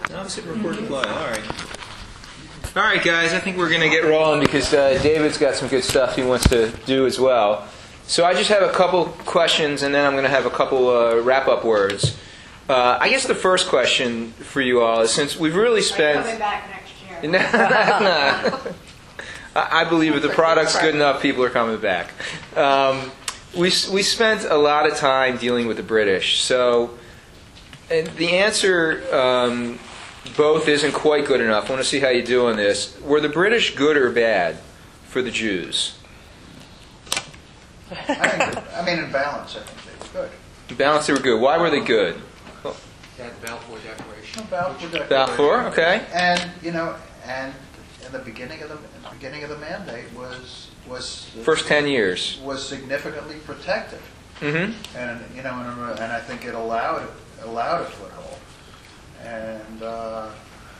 No, let's hit record to play. All right, guys. I think we're going to get rolling because David's got some good stuff he wants to do as well. So I just have a couple questions, and then I'm going to have a couple wrap-up words. I guess the first question for you all is, since we've really spent... Are you coming back next year? No. I believe if the product's good enough, people are coming back. We spent a lot of time dealing with the British, so and the answer both isn't quite good enough. I want to see how you do on this. Were the British good or bad for the Jews? I mean, in balance, I think they were good. In balance, they were good. Why were they good? They had the Balfour Declaration. Balfour, okay. And and in the beginning of the mandate was First 10 years was significantly protected. Mm-hmm. And and I think it allowed a foothold. And so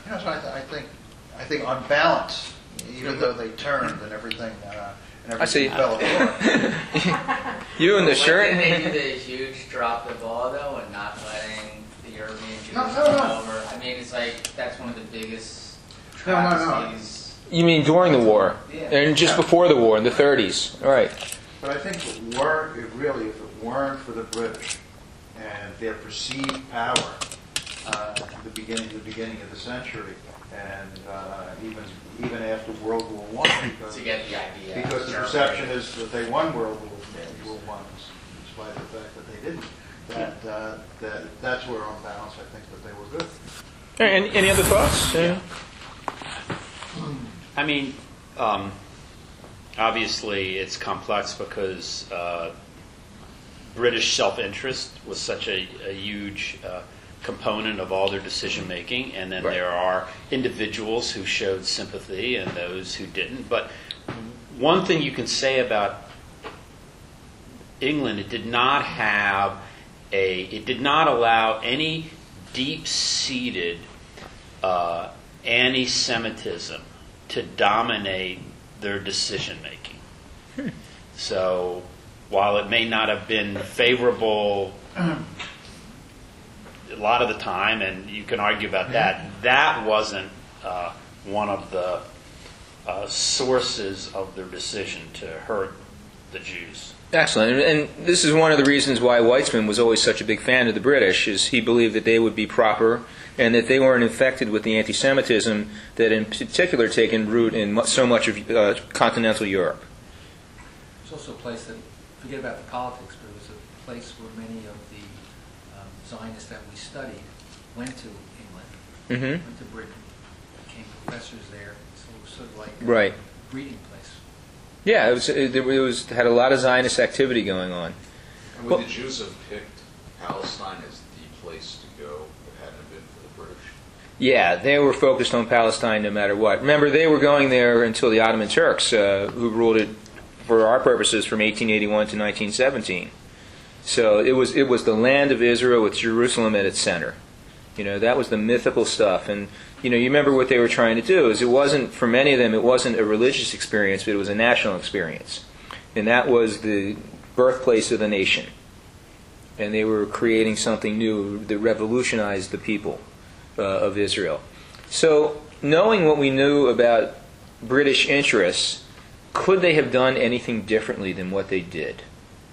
I think on balance, even though they turned and everything. I see. Fell apart. You in the shirt? Didn't they do the huge drop the ball though, and not letting the European Jews No. come over? I mean, it's like that's one of the biggest No. travesties. You mean during the war? Yeah. And just before the war, in the 30s. All right. But I think if it weren't for the British and their perceived power at the beginning of the century, and even after World War I, To get the idea. because the perception is that they won World War I, despite the fact that they didn't. That's where, on balance, I think that they were good. All right, any other thoughts? Yeah. I mean, obviously it's complex because British self-interest was such a huge component of all their decision making, and then Right. there are individuals who showed sympathy and those who didn't. But one thing you can say about England, it did not allow any deep-seated anti-Semitism to dominate their decision making. So while it may not have been favorable a lot of the time, and you can argue about that wasn't one of the sources of their decision to hurt the Jews. Excellent. And this is one of the reasons why Weitzman was always such a big fan of the British, is he believed that they would be proper and that they weren't infected with the anti-Semitism that in particular taken root in so much of continental Europe. It's also a place that, forget about the politics, but it was a place where many of the Zionists that we studied went to England, went to Britain, became professors there, so it was sort of like Right. a breeding place. Yeah, it had a lot of Zionist activity going on. And would the Jews have picked Palestine as the place to go if it hadn't been for the British? Yeah, they were focused on Palestine no matter what. Remember, they were going there until the Ottoman Turks, who ruled it, for our purposes, from 1881 to 1917. So it was the land of Israel with Jerusalem at its center. That was the mythical stuff. And you remember what they were trying to do is, it wasn't, for many of them, it wasn't a religious experience, but it was a national experience. And that was the birthplace of the nation. And they were creating something new that revolutionized the people of Israel. So, knowing what we knew about British interests, could they have done anything differently than what they did?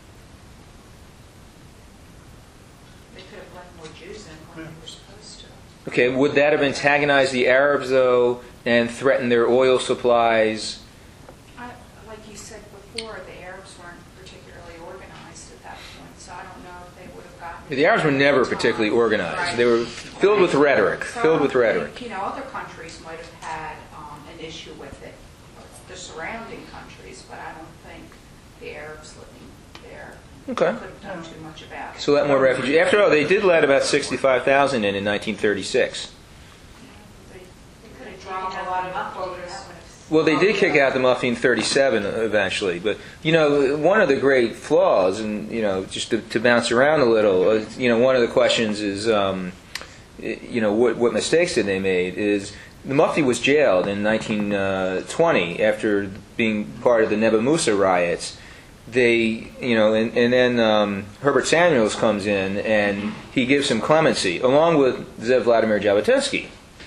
They could have let more Jews in when they were supposed to. Okay, would that have antagonized the Arabs, though, and threatened their oil supplies? Like you said before, the Arabs weren't particularly organized at that point, so I don't know if they would have gotten... The Arabs were never particularly organized. Right. They were filled with rhetoric. So I think, other countries might have had an issue with it, the surrounding countries, but I don't think the Arabs living there Okay. could have done too much about it. So let more refugees. After all, they did let about 65,000 in 1936. They could have drawn a lot of quotas. Well, they did kick out the Mufti in 37 eventually. But, one of the great flaws, and, just to bounce around a little, one of the questions is, what mistakes did they made is the Mufti was jailed in 1920 after being part of the Neba Musa riots. And then Herbert Samuels comes in and he gives him clemency, along with Zev Vladimir Jabotinsky.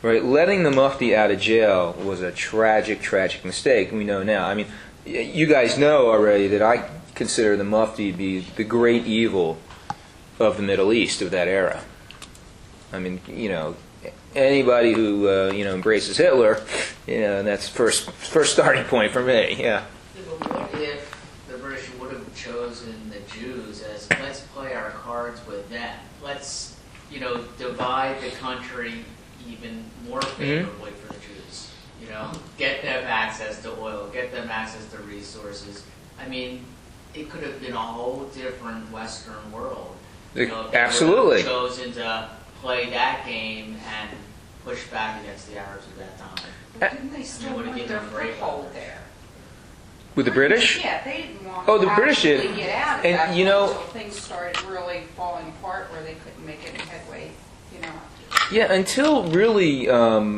Right, letting the Mufti out of jail was a tragic, tragic mistake. We know now. I mean, you guys know already that I consider the Mufti to be the great evil of the Middle East of that era. I mean, anybody who embraces Hitler, that's first starting point for me. Yeah. But what if the British would have chosen the Jews as, let's play our cards with them. Let's, divide the country even more favorably for the Jews. Get them access to oil, get them access to resources. I mean, it could have been a whole different Western world. Absolutely. If they would have chosen to play that game and push back against the Arabs at that time. But didn't they still They would've want given their them a break. foothold there? With the British? Yeah, they didn't want Oh, the to British did. actually get out of And, that you until things started really falling apart where they couldn't make any headway, Yeah, until really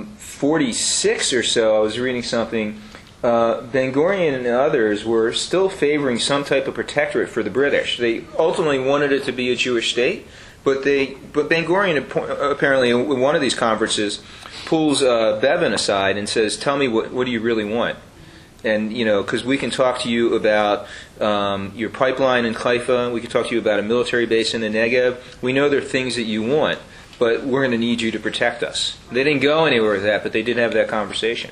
46 or so, I was reading something, Ben Gurion and others were still favoring some type of protectorate for the British. They ultimately wanted it to be a Jewish state, but Ben Gurion apparently in one of these conferences pulls Bevin aside and says, "Tell me what do you really want?" And because we can talk to you about your pipeline in Haifa, we can talk to you about a military base in the Negev. We know there are things that you want, but we're going to need you to protect us. They didn't go anywhere with that, but they did have that conversation.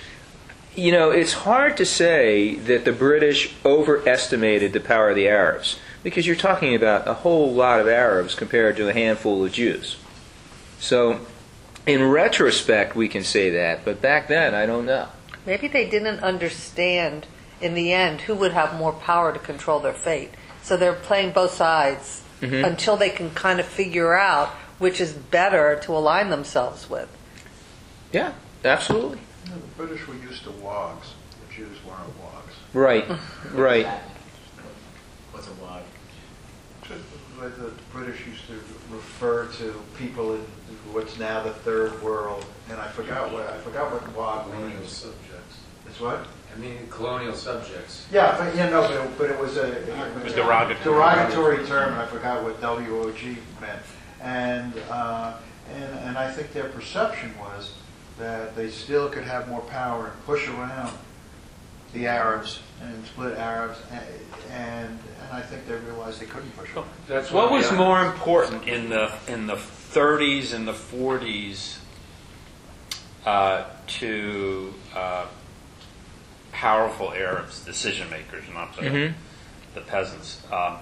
It's hard to say that the British overestimated the power of the Arabs, because you're talking about a whole lot of Arabs compared to a handful of Jews. So, in retrospect, we can say that, but back then, I don't know. Maybe they didn't understand in the end who would have more power to control their fate. So they're playing both sides until they can kind of figure out which is better to align themselves with. Yeah, absolutely. The British were used to wogs. The Jews weren't wogs. Right, right. What's a wog? The British used to refer to people in what's now the third world, and I forgot what wog Colonial means. subjects. It's what? I mean, colonial subjects. Yeah, but it was a derogatory term, and I forgot what WOG meant. And I think their perception was that they still could have more power and push around the Arabs and split Arabs, and I think they realized they couldn't push around. That's What was more important in the 30s and the 40s to powerful Arabs, decision makers, not the peasants?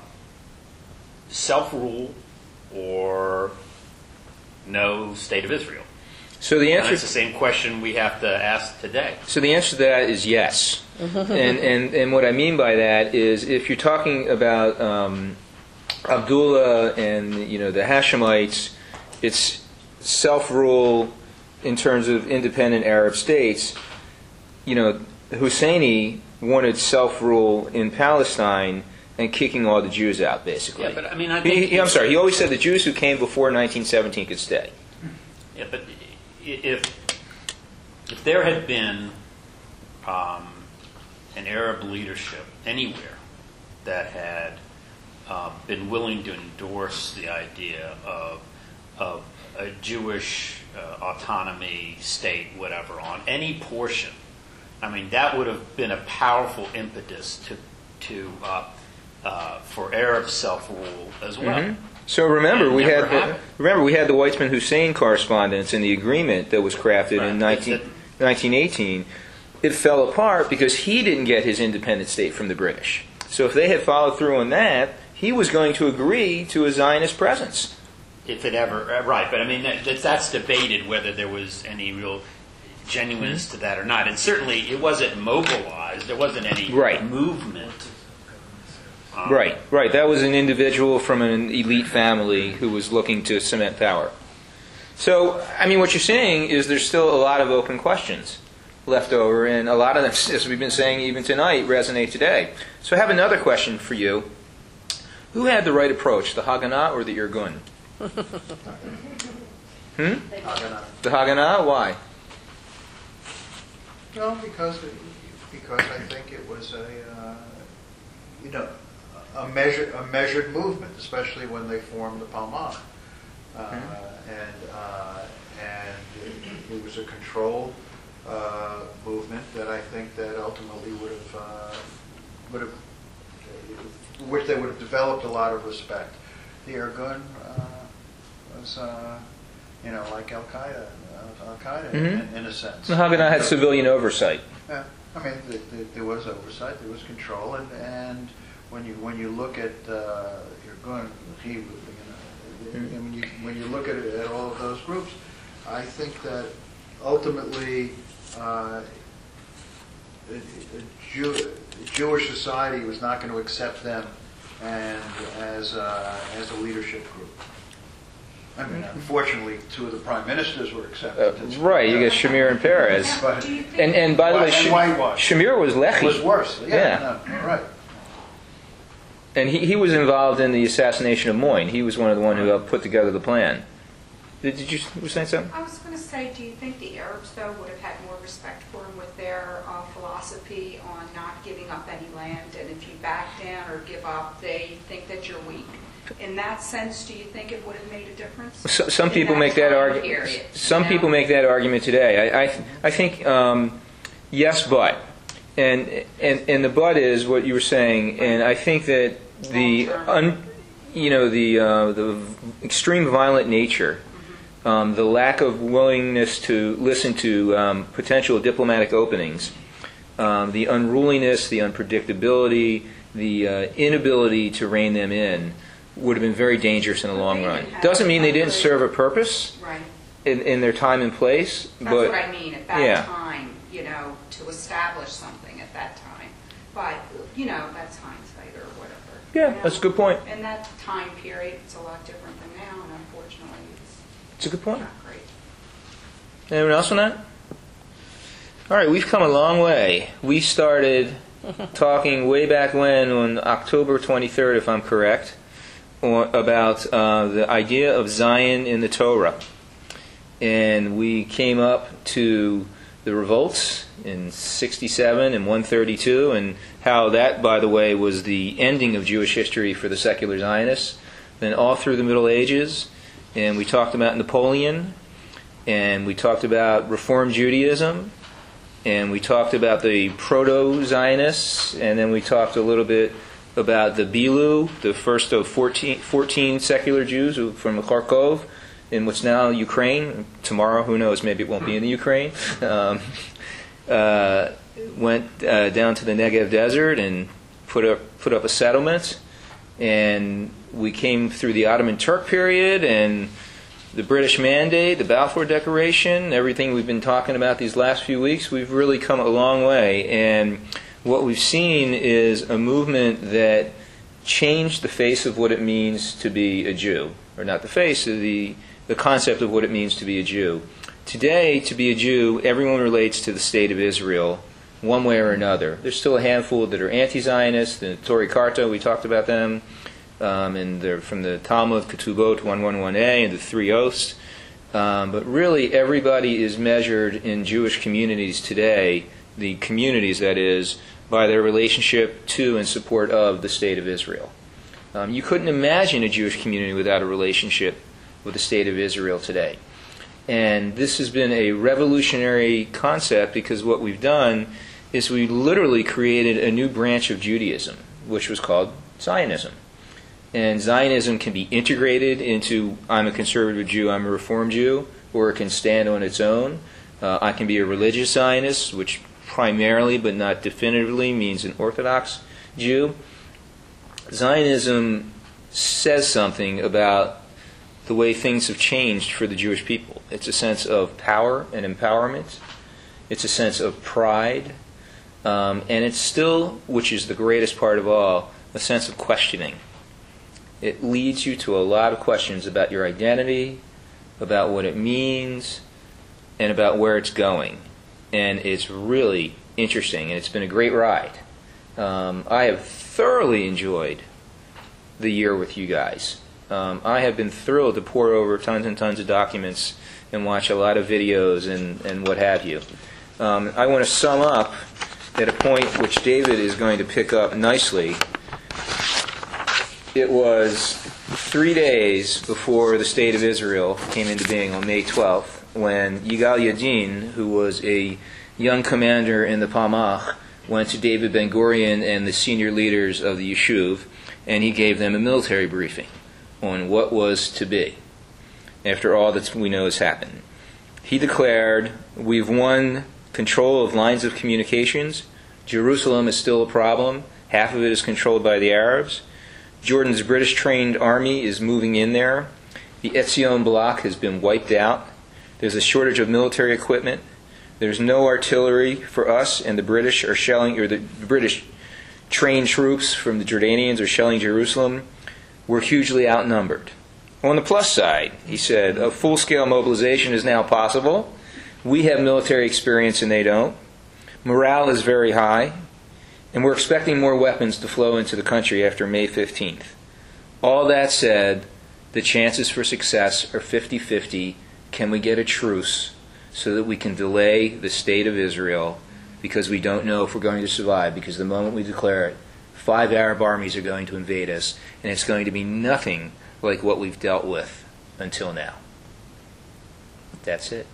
Self-rule or no state of Israel? So the And answer that's the same question we have to ask today. So the answer to that is yes. and what I mean by that is if you're talking about Abdullah and the Hashemites, it's self-rule in terms of independent Arab states. Husseini wanted self-rule in Palestine and kicking all the Jews out, basically. Yeah, but I mean, I think I'm sorry. He always said the Jews who came before 1917 could stay. Yeah, but if there had been an Arab leadership anywhere that had been willing to endorse the idea of a Jewish autonomy state, whatever, on any portion, I mean, that would have been a powerful impetus for Arab self-rule as well. Mm-hmm. So remember, we Never had happened. the Weizmann-Hussein correspondence and the agreement that was crafted in Right. 1918. It fell apart because he didn't get his independent state from the British. So if they had followed through on that, he was going to agree to a Zionist presence. If it ever, right, but I mean, that's debated whether there was any real genuineness to that or not. And certainly it wasn't mobilized, there wasn't any Right. movement. Right. That was an individual from an elite family who was looking to cement power. So, I mean, what you're saying is there's still a lot of open questions left over, and a lot of them, as we've been saying even tonight, resonate today. So I have another question for you. Who had the right approach, the Haganah or the Irgun? The Haganah? Why? No, because I think it was a measured movement, especially when they formed the Palmach, and it was a controlled movement that I think that ultimately which they would have developed a lot of respect. The Irgun was, like Al Qaeda in a sense. So Haganah had civilian oversight. Yeah, I mean, there was oversight, there was control, and when you look at Irgun, when you look at all of those groups, I think that ultimately Jewish society was not going to accept them and as a leadership group. I mean, unfortunately, two of the prime ministers were accepted. Right, you got Shamir and Peres. But, Do you think And by the way, whitewashed. Shamir was Lehi. It was worse. Yeah. No, right. And he was involved in the assassination of Moyne. He was one of the one who helped put together the plan. Did you were saying something? I was going to say, do you think the Arabs, though, would have had more respect for him with their philosophy on not giving up any land, and if you back down or give up, they think that you're weak? In that sense, do you think it would have made a difference? Some people make that argument. Some people make that argument today. I think yes, but and the but is what you were saying, and I think that the extreme violent nature. The lack of willingness to listen to potential diplomatic openings, the unruliness, the unpredictability, the inability to rein them in would have been very dangerous in the long run. Doesn't mean they didn't serve a purpose in their time and place. That's but what I mean, at that time, to establish something at that time. But, that's hindsight or whatever. Yeah, that's a good point. In that time period, it's a lot different than now, and unfortunately, It's a good point. not great. Anyone else on that? All right, we've come a long way. We started talking way back when, on October 23rd, if I'm correct, about the idea of Zion in the Torah. And we came up to the revolts in 67 and 132, and how that, by the way, was the ending of Jewish history for the secular Zionists. Then all through the Middle Ages, and we talked about Napoleon, and we talked about Reform Judaism, and we talked about the Proto-Zionists, and then we talked a little bit about the Bilu, the first of 14 secular Jews from Kharkov in what's now Ukraine. Tomorrow, who knows, maybe it won't be in the Ukraine. Went down to the Negev desert and put up a settlement, and we came through the Ottoman Turk period and the British Mandate, the Balfour Declaration, everything we've been talking about these last few weeks. We've really come a long way, and what we've seen is a movement that changed the face of what it means to be a Jew, or not the face, of the concept of what it means to be a Jew. Today, to be a Jew, everyone relates to the state of Israel one way or another. There's still a handful that are anti-Zionists, the Torah Karta, we talked about them, and they're from the Talmud, Ketubot 111a, and the Three Oaths. But really, everybody is measured in Jewish communities today, the communities, that is, by their relationship to and support of the state of Israel. You couldn't imagine a Jewish community without a relationship with the state of Israel today. And this has been a revolutionary concept, because what we've done is we literally created a new branch of Judaism, which was called Zionism. And Zionism can be integrated into, I'm a conservative Jew, I'm a Reform Jew, or it can stand on its own. I can be a religious Zionist, which primarily but not definitively means an Orthodox Jew. Zionism says something about the way things have changed for the Jewish people. It's a sense of power and empowerment. It's a sense of pride. And it's still, which is the greatest part of all, a sense of questioning. It leads you to a lot of questions about your identity, about what it means, and about where it's going. And it's really interesting, and it's been a great ride. I have thoroughly enjoyed the year with you guys. I have been thrilled to pour over tons and tons of documents and watch a lot of videos and what have you. I want to sum up at a point which David is going to pick up nicely. It was 3 days before the State of Israel came into being on May 12th, when Yigal Yadin, who was a young commander in the Palmach, went to David Ben-Gurion and the senior leaders of the Yishuv, and he gave them a military briefing on what was to be after all that we know has happened. He declared, "We've won control of lines of communications. Jerusalem is still a problem. Half of it is controlled by the Arabs. Jordan's British-trained army is moving in there. The Etzion block has been wiped out. There's a shortage of military equipment. There's no artillery for us, and the British are shelling, or the British trained troops from the Jordanians are shelling Jerusalem. We're hugely outnumbered." On the plus side, he said, a full-scale mobilization is now possible. We have military experience and they don't. Morale is very high. And we're expecting more weapons to flow into the country after May 15th. All that said, the chances for success are 50-50. Can we get a truce so that we can delay the State of Israel, because we don't know if we're going to survive, because the moment we declare it, 5 Arab armies are going to invade us, and it's going to be nothing like what we've dealt with until now. That's it.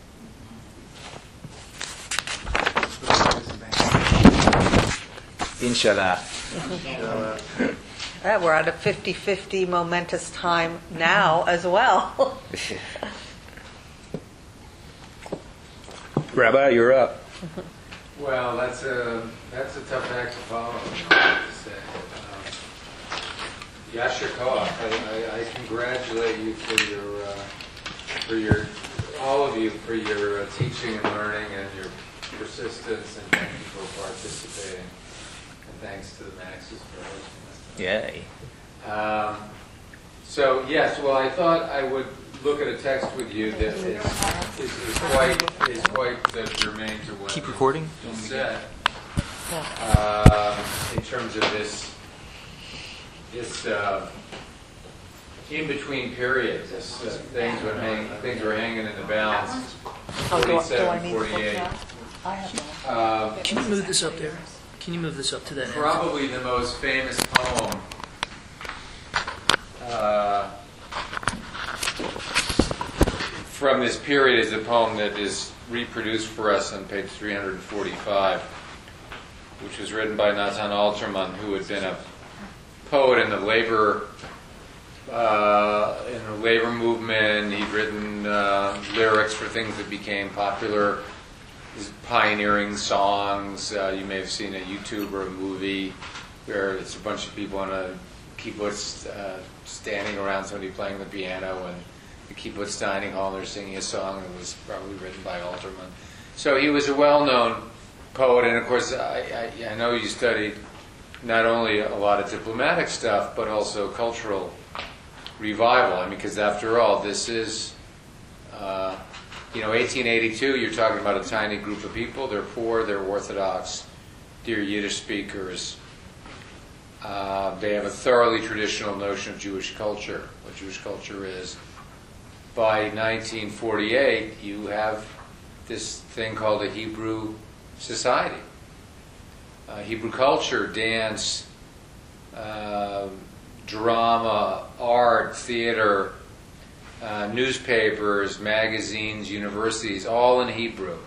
Inshallah. We're at a 50-50 momentous time now as well. Rabbi, you're up. Well, that's a tough act to follow, I have to say. Yasher Koach, I congratulate you for your all of you for your teaching and learning and your persistence, and thank you for participating. And thanks to the Maxes for hosting us. Yay. So yes, well, I thought I would look at a text with you that is quite germane to what Keep recording. you said in terms of this in between periods, things were hanging in the balance. Oh, do I need to look 47, 48. now? I have one. Can you move this up there? Can you move this up to that end? Probably the most famous poem from this period is a poem that is reproduced for us on page 345, which was written by Natan Alterman, who had been a poet in the labor movement. He'd written lyrics for things that became popular, his pioneering songs. You may have seen a YouTube or a movie where it's a bunch of people on a kibbutz standing around somebody playing the piano, and the kibbutz dining hall, and they're singing a song that was probably written by Alterman. So he was a well-known poet, and of course I know you studied not only a lot of diplomatic stuff, but also cultural revival. I mean, because after all, this is, 1882, you're talking about a tiny group of people. They're poor, they're Orthodox, they're Yiddish speakers. They have a thoroughly traditional notion of Jewish culture, what Jewish culture is. By 1948, you have this thing called a Hebrew society. Hebrew culture, dance, drama, art, theater, newspapers, magazines, universities, all in Hebrew.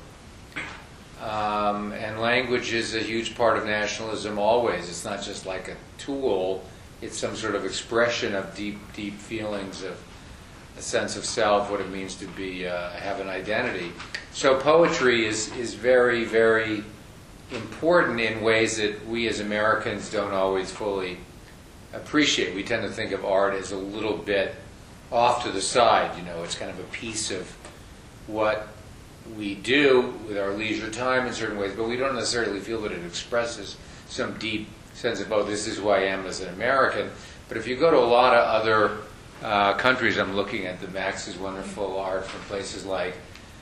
And language is a huge part of nationalism always. It's not just like a tool. It's some sort of expression of deep, deep feelings of a sense of self, what it means to be have an identity. So poetry is very, very important in ways that we as Americans don't always fully appreciate. We tend to think of art as a little bit off to the side. It's kind of a piece of what we do with our leisure time in certain ways, but we don't necessarily feel that it expresses some deep sense of, oh, this is who I am as an American. But if you go to a lot of other countries, I'm looking at the Max's wonderful art from places like,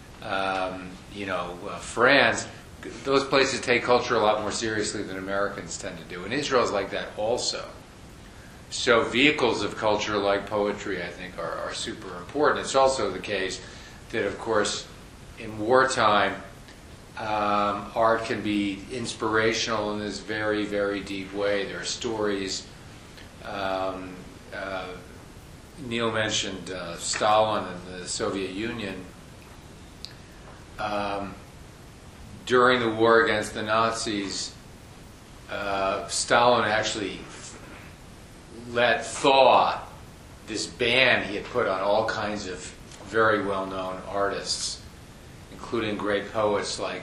France. Those places take culture a lot more seriously than Americans tend to do. And Israel's like that also. So vehicles of culture like poetry, I think, are super important. It's also the case that, of course, in wartime, art can be inspirational in this very, very deep way. There are stories, Neil mentioned Stalin and the Soviet Union. During the war against the Nazis, Stalin actually let thaw this ban he had put on all kinds of very well-known artists, including great poets like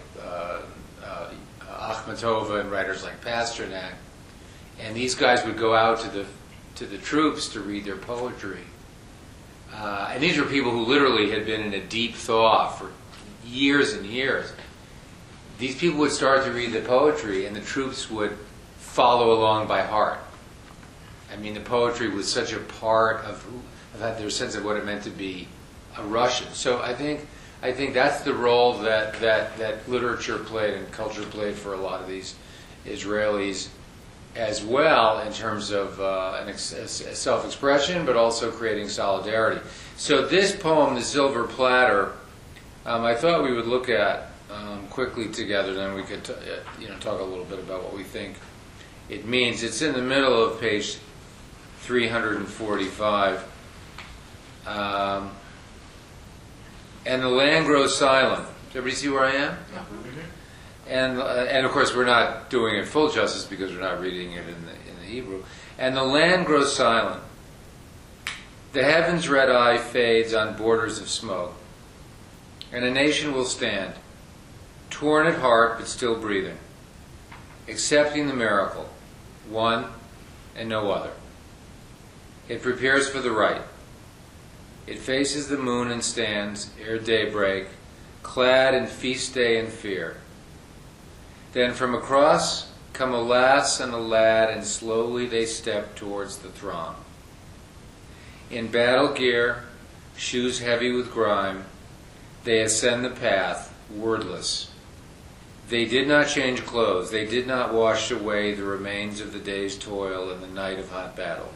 Akhmatova and writers like Pasternak. And these guys would go out to the troops to read their poetry. And these were people who literally had been in a deep thaw for years and years. These people would start to read the poetry, and the troops would follow along by heart. I mean, the poetry was such a part of their sense of what it meant to be a Russian. So I think that's the role that literature played and culture played for a lot of these Israelis as well, in terms of self-expression, but also creating solidarity. So this poem, The Silver Platter, I thought we would look at quickly together, then we could talk a little bit about what we think it means. It's in the middle of page 345. And the land grows silent. Does everybody see where I am? And of course we're not doing it full justice because we're not reading it in the Hebrew. And the land grows silent. The heaven's red eye fades on borders of smoke. And a nation will stand, torn at heart but still breathing, accepting the miracle, one and no other. It prepares for the right. It faces the moon and stands, ere daybreak, clad in feast day and fear. Then from across come a lass and a lad, and slowly they step towards the throng. In battle gear, shoes heavy with grime, they ascend the path, wordless. They did not change clothes. They did not wash away the remains of the day's toil and the night of hot battle.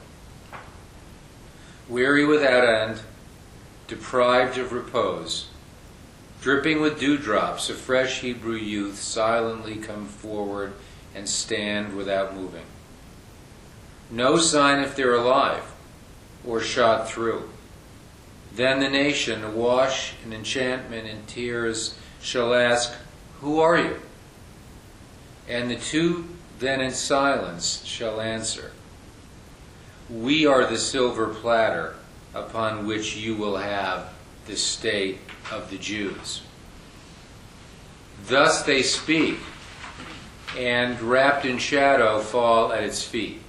Weary without end, deprived of repose, dripping with dewdrops, a fresh Hebrew youth silently come forward and stand without moving. No sign if they're alive or shot through. Then the nation, awash in enchantment and tears, shall ask, "Who are you?" And the two then in silence shall answer, "We are the silver platter upon which you will have the state of the Jews." Thus they speak, and wrapped in shadow fall at its feet.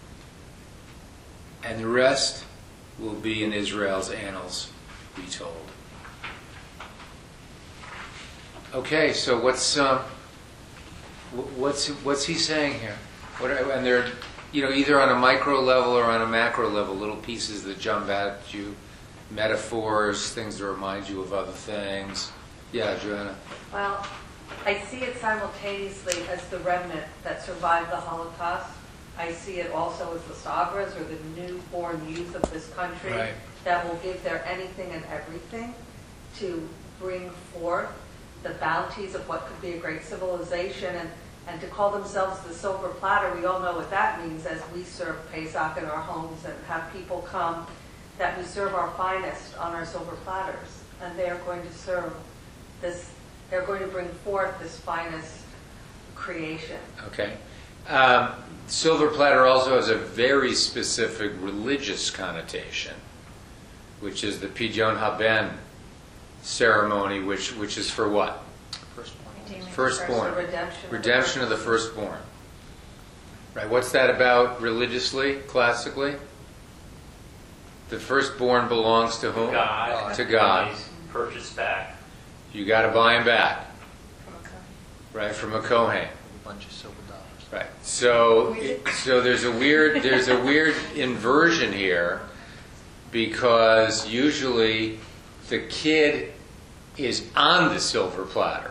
And the rest will be in Israel's annals retold. Okay, so what's he saying here? And they're, either on a micro level or on a macro level, little pieces that jump at you, metaphors, things that remind you of other things. Yeah, Joanna. Well, I see it simultaneously as the remnant that survived the Holocaust. I see it also as the Sagras, or the newborn youth of this country, Right. that will give their anything and everything to bring forth the bounties of what could be a great civilization, and to call themselves the silver platter. We all know what that means, as we serve Pesach in our homes and have people come, that we serve our finest on our silver platters, and they are going to serve this, they're going to bring forth this finest creation. Okay. Silver platter also has a very specific religious connotation, which is the Pidyon Haben ceremony, which is for what? Firstborn. Redemption of the firstborn. Right. What's that about religiously, classically? The firstborn belongs to whom? God. To God. He's purchased back. You got to buy him back. Right, from a Kohen. A bunch of silver dollars. Right. So there's a weird inversion here, because usually the kid is on the silver platter.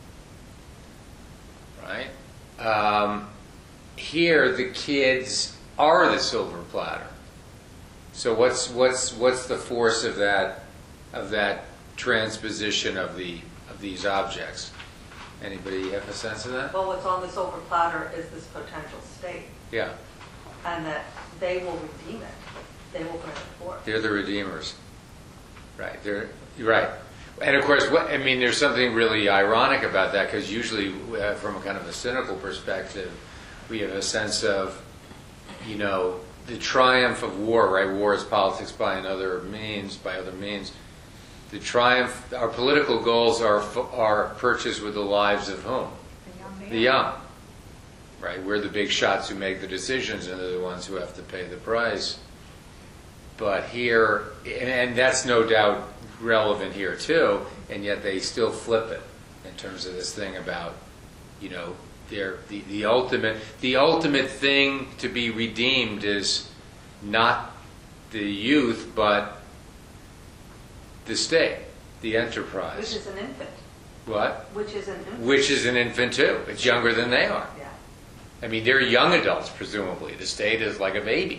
Right? Here the kids are the silver platter. So what's the force of that transposition of these objects? Anybody have a sense of that? Well, what's on the silver platter is this potential state, Yeah. and that they will redeem it. They will bring it forth. They're the redeemers. Right. You're right. And of course, there's something really ironic about that, because usually, from a kind of a cynical perspective, we have a sense of, the triumph of war. Right. War is politics by other means. The triumph. Our political goals are purchased with the lives of whom? The young. Right. We're the big shots who make the decisions, and they're the ones who have to pay the price. But here, and that's no doubt relevant here too, and yet they still flip it in terms of this thing about, the ultimate thing to be redeemed is not the youth, but the state, the enterprise. Which is an infant. What? Which is an infant. Which is an infant too. It's younger than they are. Yeah. They're young adults, presumably. The state is like a baby.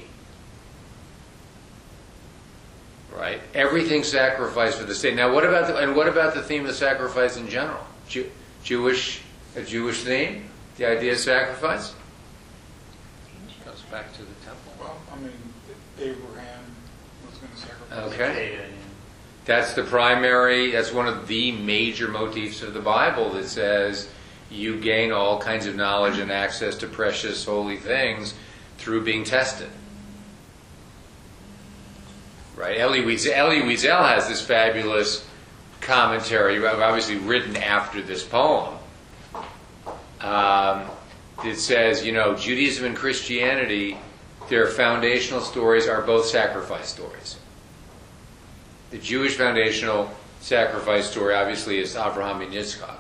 Right? Everything sacrificed for the state. Now, what about the theme of sacrifice in general? A Jewish theme? The idea of sacrifice? Goes back to the temple. Well, Abraham was going to sacrifice. Okay. That's one of the major motifs of the Bible that says you gain all kinds of knowledge and access to precious holy things through being tested. Right? Elie Wiesel has this fabulous commentary, obviously written after this poem, that says, Judaism and Christianity, their foundational stories are both sacrifice stories. The Jewish foundational sacrifice story, obviously, is Abraham and Yitzchak.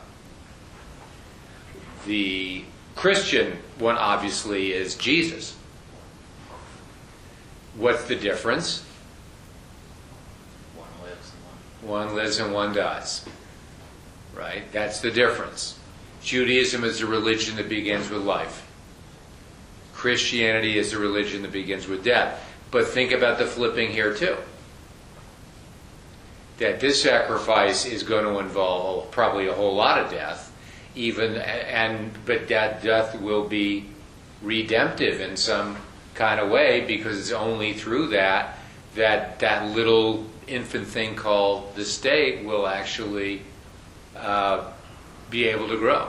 The Christian one, obviously, is Jesus. What's the difference? One lives and one dies. Right? That's the difference. Judaism is a religion that begins with life. Christianity is a religion that begins with death. But think about the flipping here too. That this sacrifice is going to involve probably a whole lot of death, but that death will be redemptive in some kind of way, because it's only through that little infant thing called the state will actually be able to grow.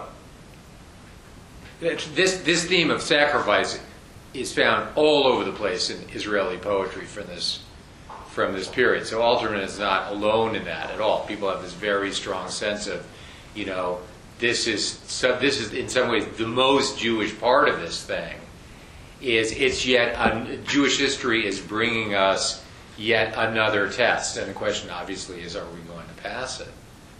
This theme of sacrifice is found all over the place in Israeli poetry from this period. So Alterman is not alone in that at all. People have this very strong sense of, this is in some ways the most Jewish part of this thing. Jewish history is bringing us yet another test, and the question obviously is, are we going to pass it?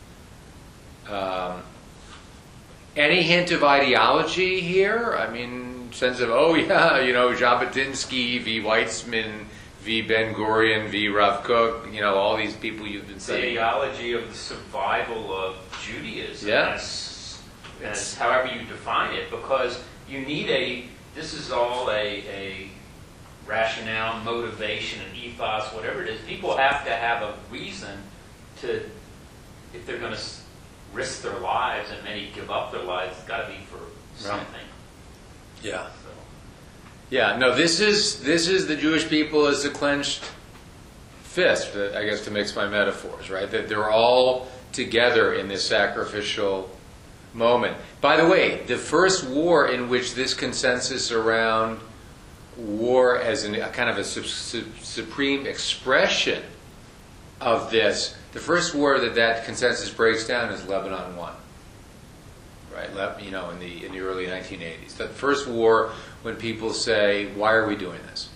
Any hint of ideology here? Sense of, Jabotinsky v. Weizmann v. Ben-Gurion v. Rav Kook, all these people you've been The saying. ideology of the survival of Judaism, Yeah. as however you define it, because you need this is all a rationale, motivation, and ethos, whatever it is. People have to have a reason if they're going to risk their lives, and many give up their lives, it's got to be for something. Yeah. So. Yeah, no, this is the Jewish people as a clenched fist, I guess, to mix my metaphors, right? That they're all together in this sacrificial moment. By the way, the first war in which this consensus around war as a kind of a supreme expression of this, the first war that consensus breaks down is Lebanon I. Right, in the early 1980s. The first war when people say, why are we doing this?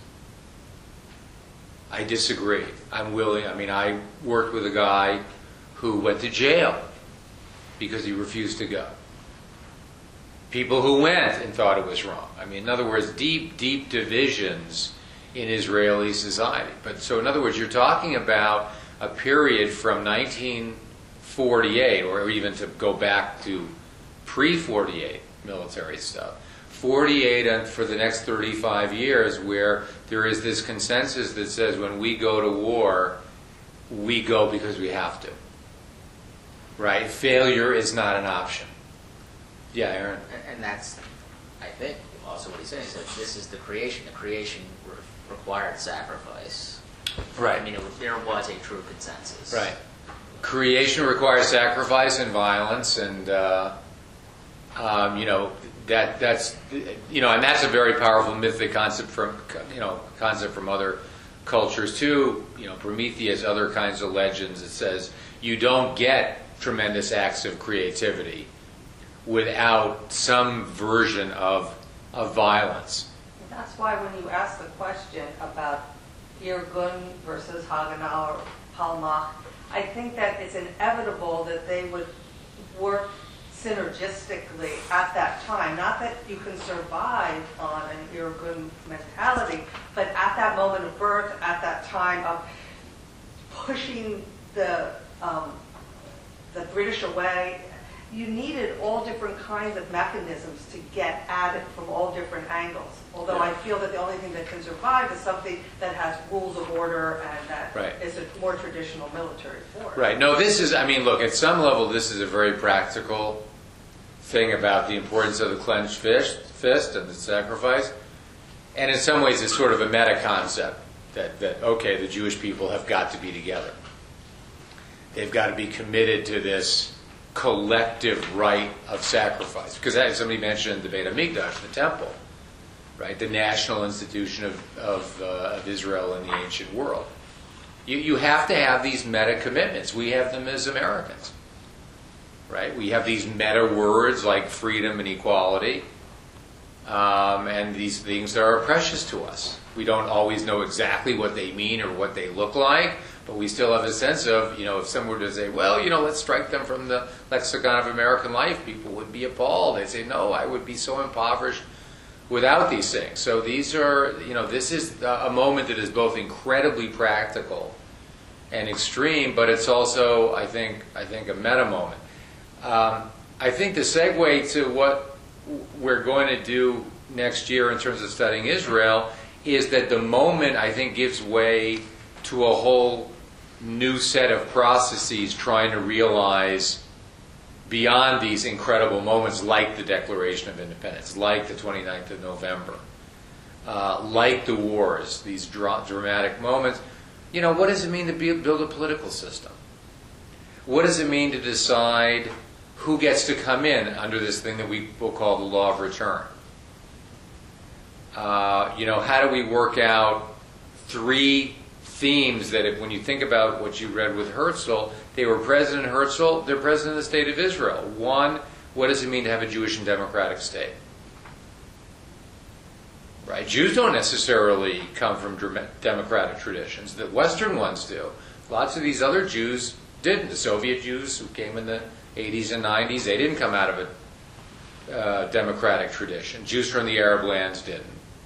I disagree. I'm willing. I worked with a guy who went to jail because he refused to go. People who went and thought it was wrong. In other words, deep, deep divisions in Israeli society. So in other words, you're talking about a period from 1948, or even to go back to pre-48 military stuff, 48 and for the next 35 years, where there is this consensus that says when we go to war, we go because we have to. Right? Failure is not an option. Yeah, Aaron? And that's, I think, also what he's saying is that this is the creation. The creation required sacrifice. Right. I mean, there was a true consensus. Right. Creation requires sacrifice and violence, and that's and that's a very powerful mythic concept from other cultures too. Prometheus, other kinds of legends. It says you don't get tremendous acts of creativity without some version of violence. That's why when you ask the question about Irgun versus Haganah or Palmach, I think that it's inevitable that they would work synergistically at that time. Not that you can survive on an Irgun mentality, but at that moment of birth, at that time of pushing the British away, you needed all different kinds of mechanisms to get at it from all different angles. Although I feel that the only thing that can survive is something that has rules of order and that is a more traditional military force. Right. No, this is, look, at some level, this is a very practical thing about the importance of the clenched fist and the sacrifice. And in some ways, it's sort of a meta concept that okay, the Jewish people have got to be together. They've got to be committed to this collective rite of sacrifice. Because as somebody mentioned in the Beit HaMikdash, the temple, right, the national institution of Israel in the ancient world. You have to have these meta commitments. We have them as Americans, right? We have these meta words like freedom and equality, and these things that are precious to us. We don't always know exactly what they mean or what they look like, but we still have a sense of, if someone were to say, well, let's strike them from the lexicon of American life, people would be appalled. They'd say, no, I would be so impoverished without these things. So these are, this is a moment that is both incredibly practical and extreme, but it's also, I think a meta moment. I think the segue to what we're going to do next year in terms of studying Israel is that the moment, I think, gives way to a whole new set of processes trying to realize beyond these incredible moments like the Declaration of Independence, like the 29th of November, like the wars, these dramatic moments. What does it mean to build a political system? What does it mean to decide who gets to come in under this thing that we will call the law of return? How do we work out three themes that when you think about what you read with Herzl, they were President Herzl, they're President of the State of Israel. One, what does it mean to have a Jewish and democratic state? Right? Jews don't necessarily come from democratic traditions. The Western ones do. Lots of these other Jews didn't. The Soviet Jews who came in the 80s and 90s, they didn't come out of a democratic tradition. Jews from the Arab lands didn't.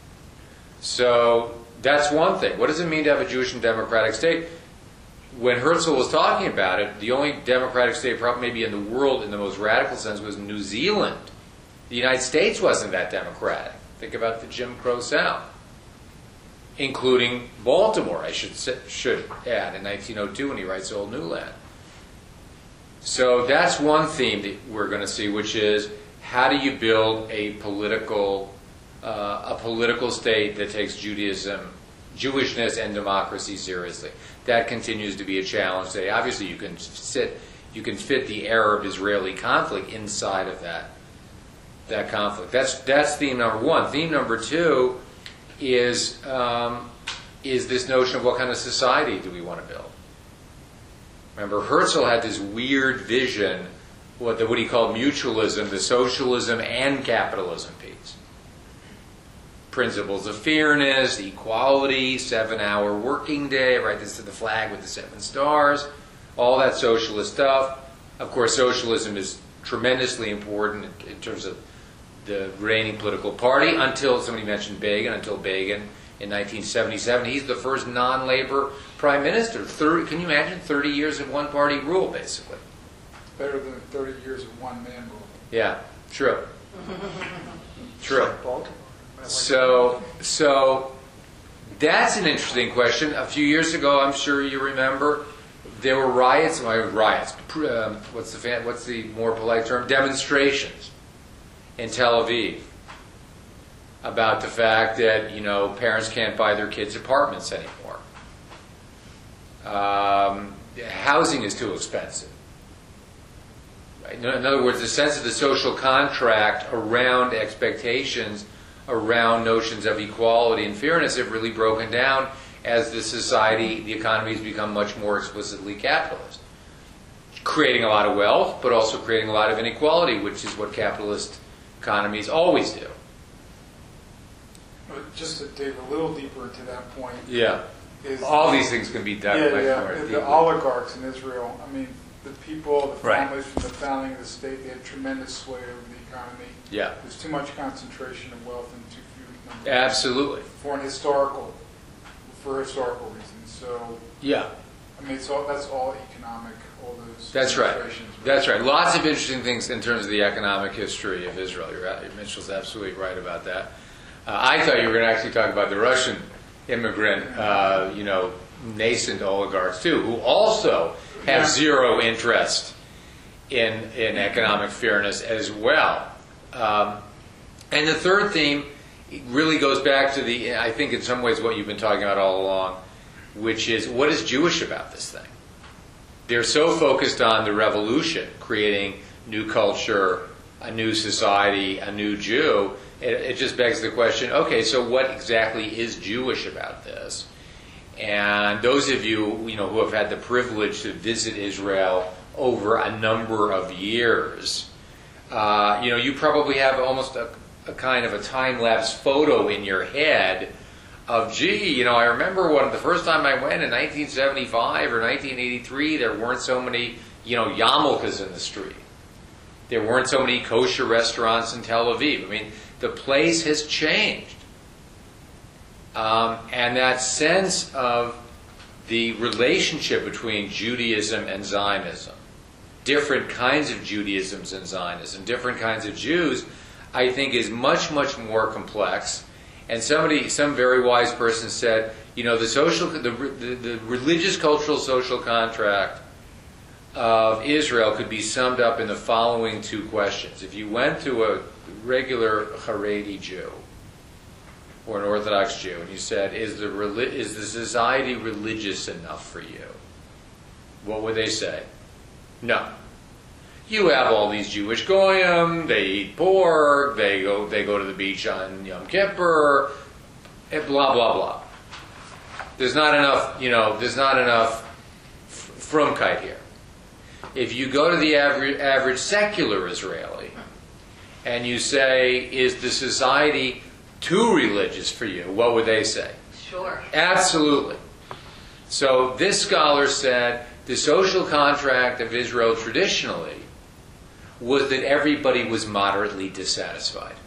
So that's one thing. What does it mean to have a Jewish and democratic state? When Herzl was talking about it, the only democratic state probably maybe in the world in the most radical sense was New Zealand. The United States wasn't that democratic. Think about the Jim Crow South, including Baltimore, I should add, in 1902 when he writes Old New Land. So that's one theme that we're going to see, which is how do you build a political state that takes Judaism, Jewishness, and democracy seriously. That continues to be a challenge today. Obviously, you can fit the Arab-Israeli conflict inside of that conflict. That's theme number one. Theme number two is this notion of what kind of society do we want to build. Remember, Herzl had this weird vision, what he called mutualism, the socialism and capitalism piece. Principles of fairness, equality, 7-hour working day, right? This is the flag with the 7 stars, all that socialist stuff. Of course, socialism is tremendously important in terms of the reigning political party until somebody mentioned Begin, until Begin in 1977. He's the first non-labor prime minister. Can you imagine 30 years of one-party rule, basically? Better than 30 years of one-man rule. Yeah, true. True. So that's an interesting question. A few years ago, I'm sure you remember, there were riots. What's the more polite term? Demonstrations in Tel Aviv about the fact that parents can't buy their kids apartments anymore. Housing is too expensive. Right? In other words, the sense of the social contract around expectations, around notions of equality and fairness have really broken down as the economy has become much more explicitly capitalist. Creating a lot of wealth, but also creating a lot of inequality, which is what capitalist economies always do. Just to dig a little deeper into that point. Yeah. Is all these things can be done much more deeply. The oligarchs in Israel, I mean, the people, the Right. families from the founding of the state, they had tremendous sway over the economy. Yeah. There's too much concentration of wealth and too few numbers. Absolutely. For historical reasons. So, Yeah. I mean, that's all economic, all those That's right. considerations. That's right. Lots of interesting things in terms of the economic history of Israel. Mitchell's absolutely right about that. I thought you were going to actually talk about the Russian immigrant, nascent oligarchs too, who also have zero interest in economic fairness as well. And the third theme really goes back to I think in some ways what you've been talking about all along, which is what is Jewish about this thing? They're so focused on the revolution, creating new culture, a new society, a new Jew. It just begs the question, okay, so what exactly is Jewish about this? And those of you, who have had the privilege to visit Israel over a number of years, you probably have almost a kind of a time-lapse photo in your head of, I remember the first time I went in 1975 or 1983, there weren't so many, yarmulkes in the street. There weren't so many kosher restaurants in Tel Aviv. I mean, the place has changed. And that sense of the relationship between Judaism and Zionism, different kinds of Judaisms and Zionism, different kinds of Jews, I think is much, much more complex. And some very wise person said, the religious, cultural, social contract of Israel could be summed up in the following two questions. If you went to a regular Haredi Jew or an Orthodox Jew and you said, is the society religious enough for you? What would they say? No. You have all these Jewish goyim, they eat pork, they go to the beach on Yom Kippur, and blah, blah, blah. There's not enough frumkeit here. If you go to the average secular Israeli and you say, is the society too religious for you, what would they say? Sure. Absolutely. So this scholar said the social contract of Israel traditionally was that everybody was moderately dissatisfied.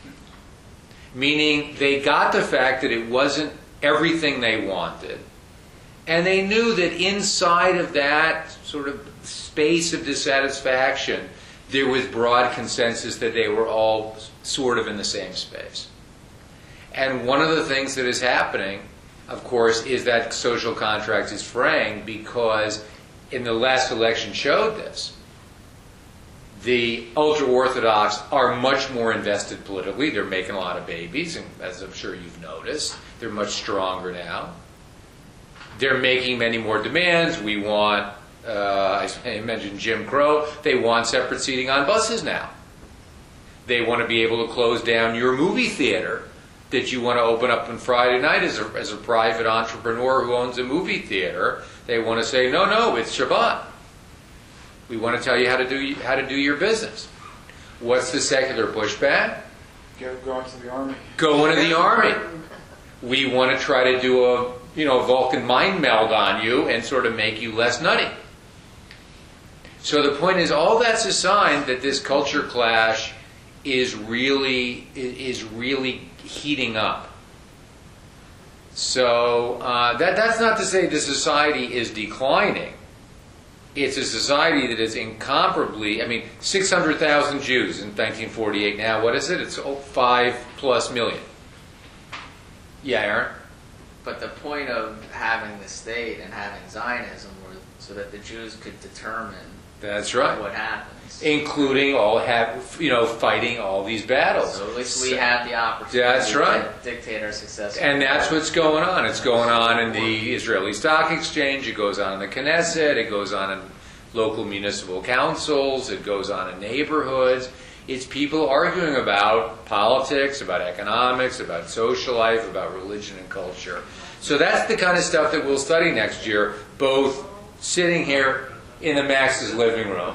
Meaning they got the fact that it wasn't everything they wanted. And they knew that inside of that sort of space of dissatisfaction, there was broad consensus that they were all sort of in the same space. And one of the things that is happening, of course, is that social contract is fraying because in the last election showed this. The ultra-Orthodox are much more invested politically. They're making a lot of babies, and as I'm sure you've noticed, they're much stronger now. They're making many more demands. We want, I mentioned Jim Crow, they want separate seating on buses now. They want to be able to close down your movie theater that you want to open up on Friday night as a private entrepreneur who owns a movie theater. They want to say, no, it's Shabbat. We want to tell you how to do your business. What's the secular pushback? Go into the army. Go into the army. We want to try to do a Vulcan mind meld on you and sort of make you less nutty. So the point is, all that's a sign that this culture clash is really heating up. So that's not to say the society is declining. It's a society that is incomparably, 600,000 Jews in 1948. Now, what is it? It's 5+ million. Yeah, Aaron? But the point of having the state and having Zionism were so that the Jews could determine That's right. what happens. Including fighting all these battles. So at least we have the opportunity That's right. to dictate our success. And that's what's going on. It's going on in the Israeli Stock Exchange. It goes on in the Knesset. It goes on in local municipal councils. It goes on in neighborhoods. It's people arguing about politics, about economics, about social life, about religion and culture. So that's the kind of stuff that we'll study next year, both sitting here in the Max's living room,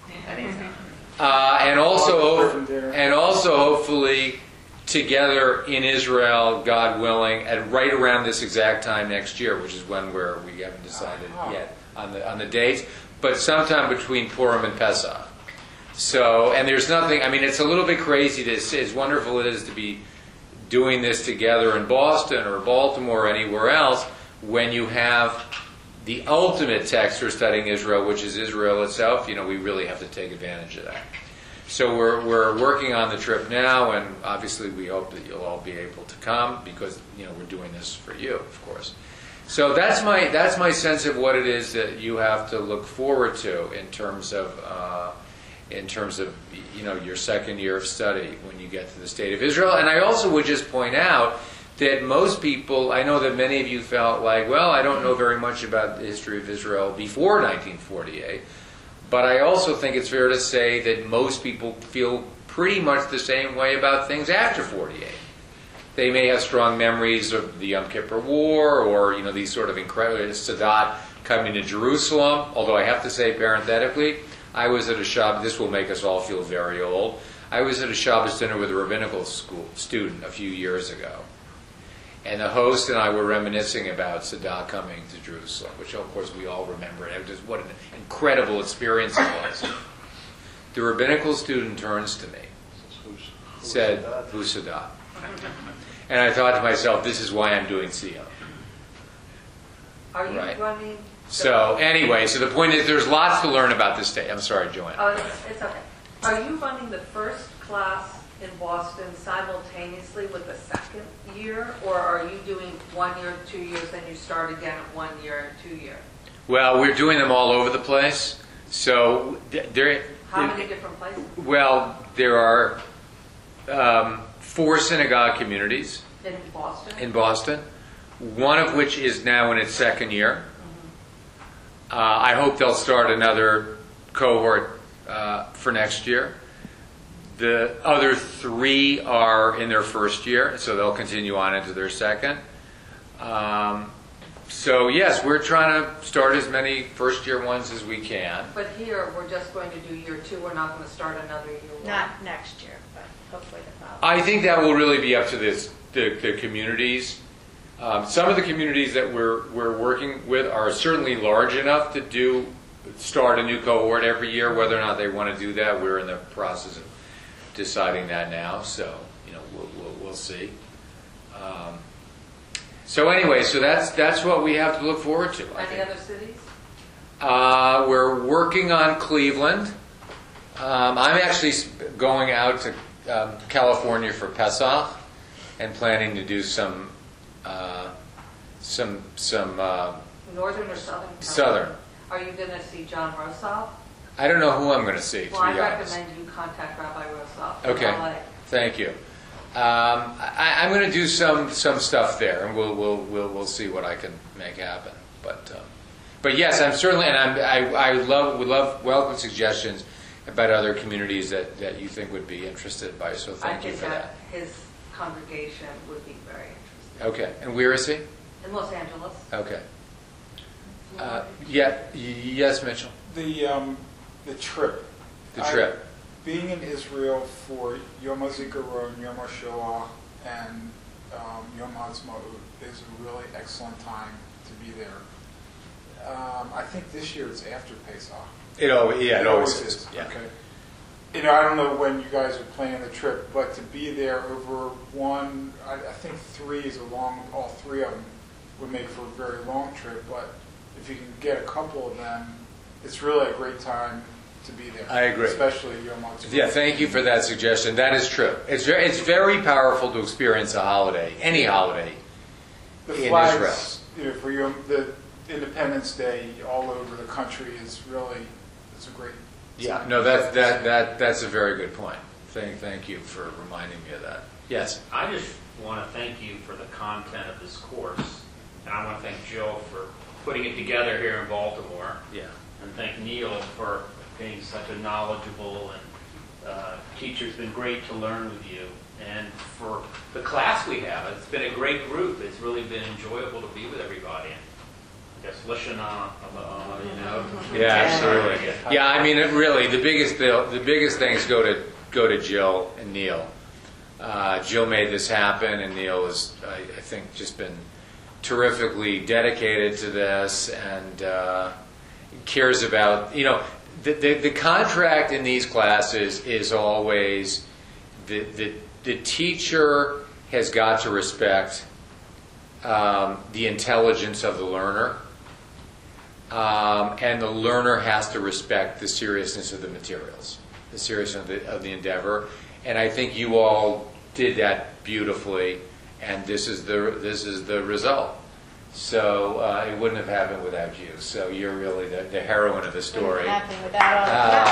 and also hopefully together in Israel, God willing, at right around this exact time next year, which is when we haven't decided yet on the dates, but sometime between Purim and Pesach. So, and there's nothing, I mean, it's a little bit crazy as wonderful it is to be doing this together in Boston or Baltimore or anywhere else when you have the ultimate text for studying Israel, which is Israel itself. We really have to take advantage of that. So we're working on the trip now, and obviously we hope that you'll all be able to come because we're doing this for you, of course. So that's my sense of what it is that you have to look forward to in terms of your second year of study when you get to the State of Israel. And I also would just point out that most people, I know that many of you felt like, well, I don't know very much about the history of Israel before 1948, but I also think it's fair to say that most people feel pretty much the same way about things after 48. They may have strong memories of the Yom Kippur War or, these sort of incredible Sadat coming to Jerusalem, although I have to say parenthetically, I was at a Shabbos, this will make us all feel very old, I was at a Shabbos dinner with a rabbinical school student a few years ago. And the host and I were reminiscing about Sadat coming to Jerusalem, which of course we all remember. And just what an incredible experience it was. The rabbinical student turns to me, said, "Who's Sadat?" And I thought to myself, this is why I'm doing Sion. Are you running? So anyway, so the point is there's lots to learn about this state. I'm sorry, Joanne. Oh, it's okay. Are you running the first class in Boston simultaneously with the second year, or are you doing 1 year, 2 years, then you start again at 1 year and 2 years? Well, we're doing them all over the place. So How many different places? Well, there are 4 synagogue communities In Boston? in Boston, one of which is now in its second year. I hope they'll start another cohort for next year. The other 3 are in their first year, so they'll continue on into their second. So yes, we're trying to start as many first-year ones as we can. But here, we're just going to do year 2. We're not going to start another year 1. Not next year, but hopefully the following. I think that will really be up to the communities. Some of the communities that we're working with are certainly large enough to start a new cohort every year. Whether or not they want to do that, we're in the process of deciding that now. So we'll see. So anyway, so that's what we have to look forward to. Any other cities? We're working on Cleveland. I'm actually going out to California for Pesach and planning to do some Northern or Southern? Southern. Are you going to see John Rosoff? I don't know who I'm going to see, to Well, I be honest. recommend you contact Rabbi Rosoff. Okay. Thank you. I'm going to do some stuff there, and we'll see what I can make happen. But yes, I'm certainly, and I would welcome suggestions about other communities that you think would be interested by. So thank you for that. His congregation would be very interested. Okay, and where is he? In Los Angeles. Okay. Yes, Mitchell. The trip. The trip. Being in Israel for Yom HaZikaron, Yom HaShoah, and Yom HaAtzmaut is a really excellent time to be there. I think this year it's after Pesach. It always is. Yeah. Okay. I don't know when you guys are planning the trip, but to be there over one, I think 3 is all 3 of them would make for a very long trip, but if you can get a couple of them, it's really a great time to be there. I agree. Especially Yom HaAtzmaut. Yeah, thank you for that suggestion. That is true. It's very powerful to experience a holiday, any holiday, The in flags, Israel. for Independence Day all over the country is really, it's a great. Yeah, no, that's a very good point. Thank you for reminding me of that. Yes. I just want to thank you for the content of this course, and I want to thank Jill for putting it together here in Baltimore, Yeah. and thank Neil for being such a knowledgeable and teacher's been great to learn with you, and for the class we have. It's been a great group. It's really been enjoyable to be with everybody. I guess listen you know. Yeah, absolutely. Yeah, I mean, really, the biggest things go to Jill and Neil. Jill made this happen, and Neil has, I think, just been terrifically dedicated to this and cares about, the contract in these classes is always the teacher has got to respect the intelligence of the learner, and the learner has to respect the seriousness of the materials, the seriousness of the endeavor. And I think you all did that beautifully, and this is the result. So it wouldn't have happened without you. So you're really the heroine of the story. Happening without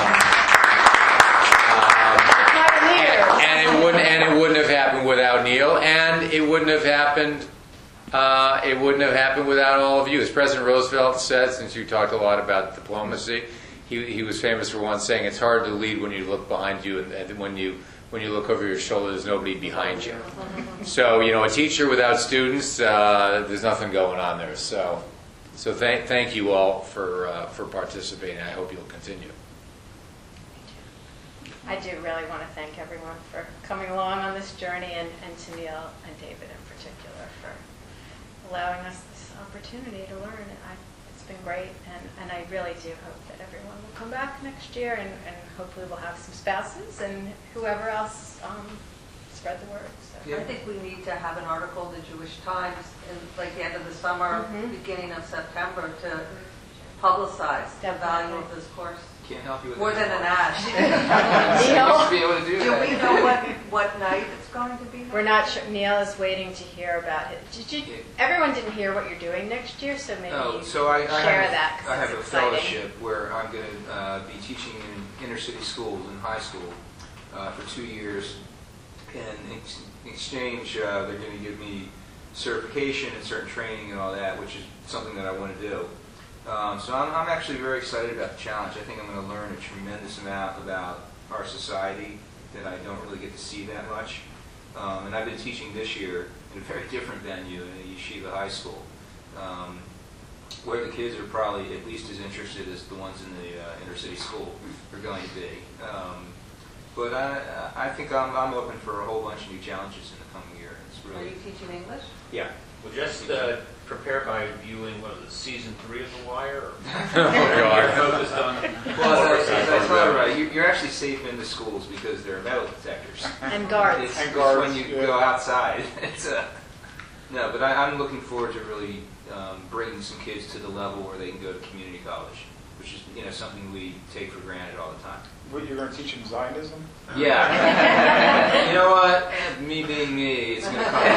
all And it wouldn't have happened without Neil, and it wouldn't have happened. It wouldn't have happened without all of you. As President Roosevelt said, since you talked a lot about diplomacy, he was famous for once saying, "It's hard to lead when you look behind you, and when you look over your shoulder, there's nobody behind you." So, a teacher without students, there's nothing going on there. So thank you all for participating. I hope you'll continue. I do really want to thank everyone for coming along on this journey, and to Neil and David in particular for allowing us this opportunity to learn. It's been great, and I really do hope that everyone will come back next year, and hopefully we'll have some spouses and whoever else spread the word. So. I think we need to have an article in the Jewish Times in like the end of the summer, beginning of September, to publicize the value of this course. Can't help you with More that. than an ad. You should be able to do Do that. we know what night it's going to be? We're not sure. Neil is waiting to hear about it. Everyone didn't hear what you're doing next year, so maybe Oh, you so I share have, that. 'Cause I have it's a exciting. fellowship where I'm going to be teaching in inner city schools in high school for 2 years. And in exchange, they're going to give me certification and certain training and all that, which is something that I want to do. So I'm actually very excited about the challenge. I think I'm going to learn a tremendous amount about our society that I don't really get to see that much. And I've been teaching this year in a very different venue in a yeshiva high school, where the kids are probably at least as interested as the ones in the inner city school are going to be. But I think I'm open for a whole bunch of new challenges in the coming year. It's Are really, you teaching English? yeah. Well, just prepare by viewing, what was it, season 3 of The Wire? Or God. focused on. Well, as I thought about it, you're actually safe in the schools because there are metal detectors. And guards. It's guards, when you yeah. go outside. No, but I'm looking forward to really bringing some kids to the level where they can go to community college, which is something we take for granted all the time. What, you're going to teach them Zionism? Yeah. You know what? Me being me, it's going to come.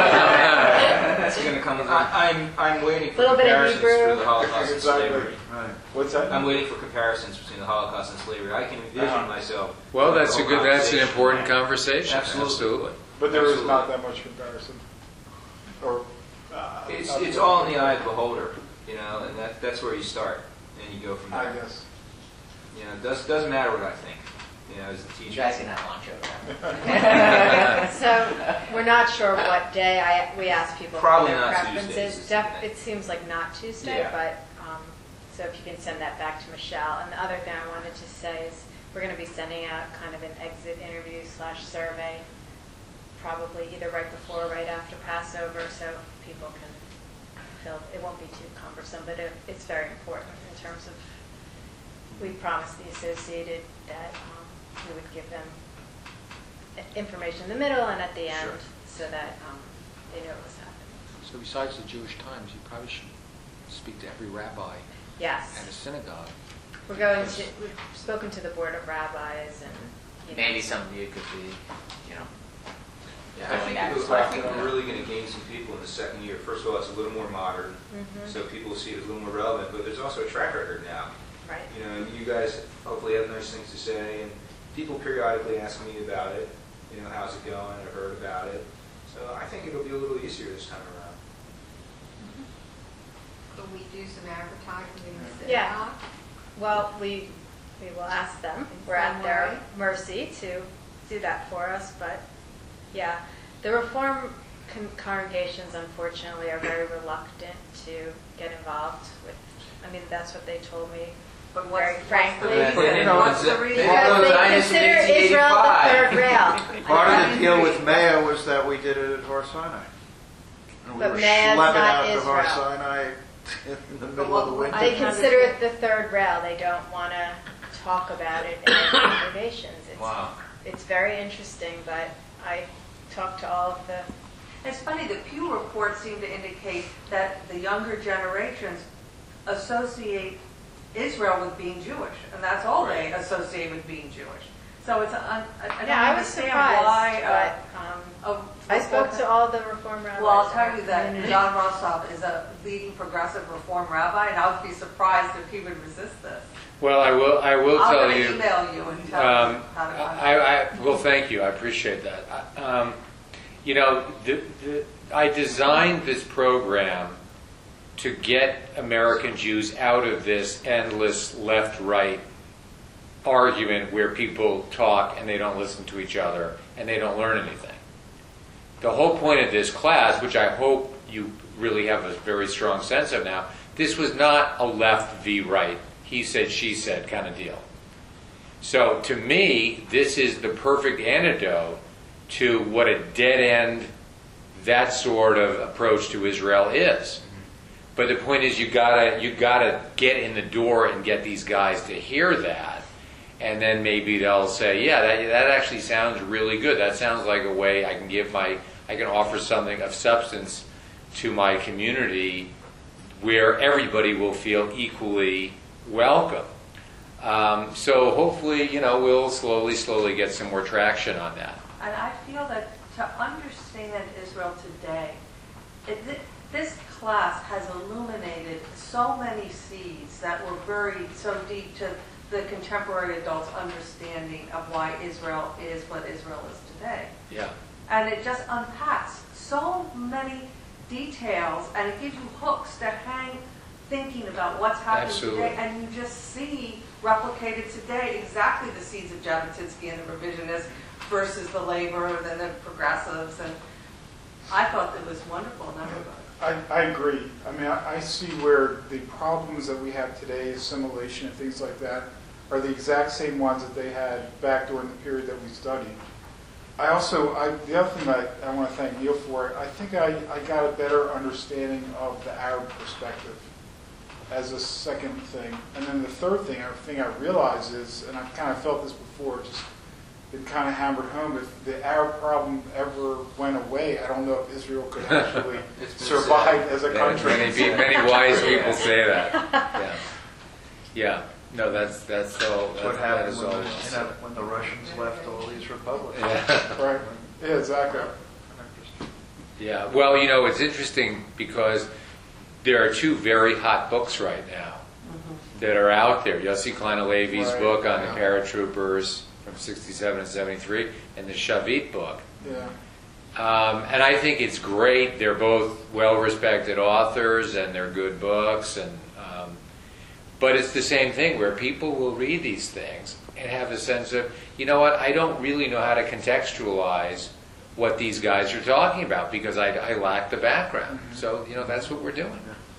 It's going to come. I'm waiting for Little bit of comparisons Hebrew. for the Holocaust and Exactly. slavery. What's that? I'm waiting for comparisons between the Holocaust and slavery. I can envision myself. Well, in the that's whole an conversation. important conversation. Absolutely. But there is Absolutely. not that much comparison. Or It's all in the eye of the beholder, and that's where you start, and you go from there. I guess. It doesn't matter what I think, as the You teacher. guys can have lunch over there. So we're not sure what day. We asked people Probably for their not preferences. Tuesdays, is the day. It seems like not Tuesday, Yeah. but so if you can send that back to Michelle. And the other thing I wanted to say is we're going to be sending out kind of an exit interview / survey, probably either right before or right after Passover, so people can fill. It won't be too cumbersome, but it's very important in terms of. We promised the Associated that we would give them information in the middle and at the end, so that they know what's happening. So besides the Jewish Times, you probably should speak to every rabbi Yes, and a synagogue. we're going to. We've spoken to the board of rabbis, and Maybe some of you could be, I think we're really going to gain some people in the second year. First of all, it's a little more modern, so people will see it as a little more relevant, but there's also a track record now. Right. You know, you guys hopefully have nice things to say, and people periodically ask me about it. You know, how's it going? I've heard about it. So I think it'll be a little easier this time around. Could we do some advertising in the synagogue? Yeah. Well, we will ask them. We're at their mercy to do that for us, but yeah, the Reform congregations unfortunately are very reluctant to get involved with. I mean, that's what they told me. But Very frankly, what's the reason? because they consider Israel the third rail. Part of the deal with Maya was that we did it at Har Sinai. And we But were Maya's schlepping not out to Har Israel. Sinai in the middle of the winter. They consider it the third rail. They don't want to talk about it in their congregations. It's very interesting, but I talked to all of the. It's funny, the Pew reports seem to indicate that the younger generations associate Israel with being Jewish, and that's all they associate with being Jewish. So it's, I don't I was understand surprised, why. but I spoke to all the Reform rabbis. Well, I'll tell you that John Rossoff is a leading progressive Reform rabbi, and I would be surprised if he would resist this. Well, I will I'm tell going you. to email you and tell you how to Well, thank you. I appreciate that. You know, I designed this program to get American Jews out of this endless left-right argument where people talk and they don't listen to each other and they don't learn anything. The whole point of this class, which I hope you really have a very strong sense of now, this was not a left v right, he said, she said kind of deal. So to me, this is the perfect antidote to what a dead end, that sort of approach to Israel is. But the point is, you gotta get in the door and get these guys to hear that, and then maybe they'll say, yeah, that actually sounds really good. That sounds like a way I can offer something of substance to my community where everybody will feel equally welcome. So hopefully, we'll slowly get some more traction on that. And I feel that to understand Israel today, this class has illuminated so many seeds that were buried so deep to the contemporary adults' understanding of why Israel is what Israel is today. Yeah. And it just unpacks so many details, and it gives you hooks to hang thinking about what's happening Absolutely. today, and you just see replicated today exactly the seeds of Jabotinsky and the revisionists versus the labor and the progressives, and I thought it was wonderful in that regard. I agree. I mean, I see where the problems that we have today, assimilation and things like that, are the exact same ones that they had back during the period that we studied. The other thing that I want to thank Neil for, I think I got a better understanding of the Arab perspective as a second thing. And then the third thing I realized is, and I've kind of felt this before, just it kind of hammered home, if the Arab problem ever went away, I don't know if Israel could actually survive as a country. Many wise people say that. Yeah. No, that's all. What that happened is all. when the Russians left all these republics. Yeah. Right. Yeah, exactly. Yeah. Well, it's interesting because there are two very hot books right now that are out there. Yossi Klein Halevi's book on the paratroopers from 67 and 73, and the Shavit book. Yeah. And I think it's great. They're both well-respected authors, and they're good books. But it's the same thing where people will read these things and have a sense of, I don't really know how to contextualize what these guys are talking about because I lack the background. So, that's what we're doing.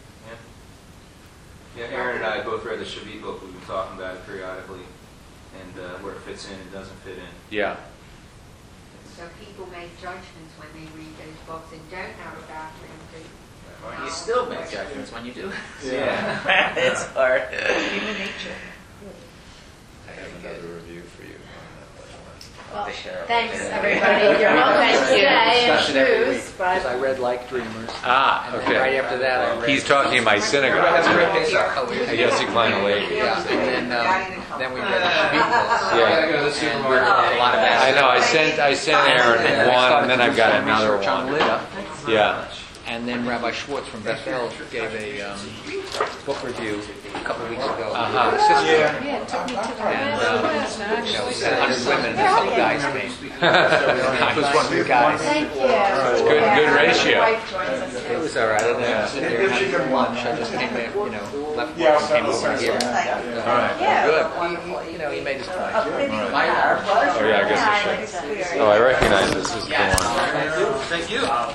Yeah, Aaron and I both read the Shavit book. We've been talking about it periodically, and where it fits in and doesn't fit in. Yeah. So people make judgments when they read those books and don't know about them. You still make judgments when you do. Yeah. It's hard. Human nature. I have another review for you. Well, thanks, everybody. You're welcome to stay and choose, Because I but read Like Dreamers. Ah, And then right okay. after that, I read... He's talking in my synagogue. Yossi Klein Halevi. Yeah, and then we read the Shavit book. lot. Yeah. gotta go to the supermarket, a lot of I know, I sent Aaron one, and then I've got another research on one. Lida. Yeah. And then Rabbi Schwartz from Bethel gave a book review a couple of weeks ago. Uh-huh. His sister. Yeah. And, you know, 100 women and a couple guys came. It was one of the guys. Thank you. Good ratio. My wife joins us It too. was all right. I didn't have to sit there and have lunch. I just came in, you know, left Yeah, work and came over here. All right. Good. You know, he made his point. Oh, yeah, I guess I should. Oh, I recognize this is the one. Thank you.